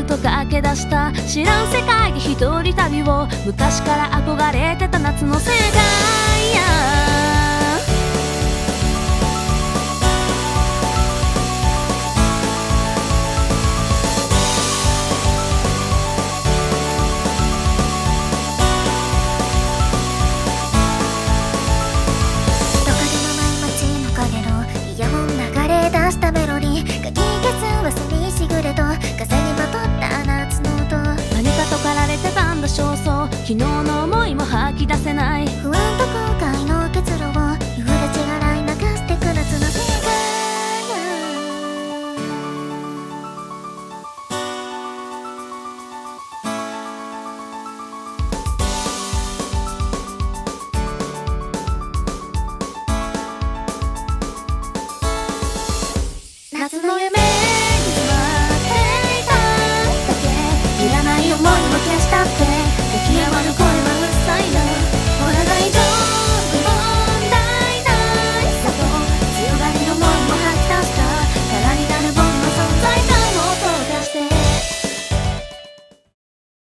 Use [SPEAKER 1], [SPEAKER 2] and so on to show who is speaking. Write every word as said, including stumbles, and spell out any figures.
[SPEAKER 1] と駆け出した知らん世界で一人旅を昔から憧れてた夏の世界や昨日の思いも吐き出せない
[SPEAKER 2] 不安と後悔の結露を夕立が洗い流してく夏の世界夏の夢に待っていただけいらない思いも消したって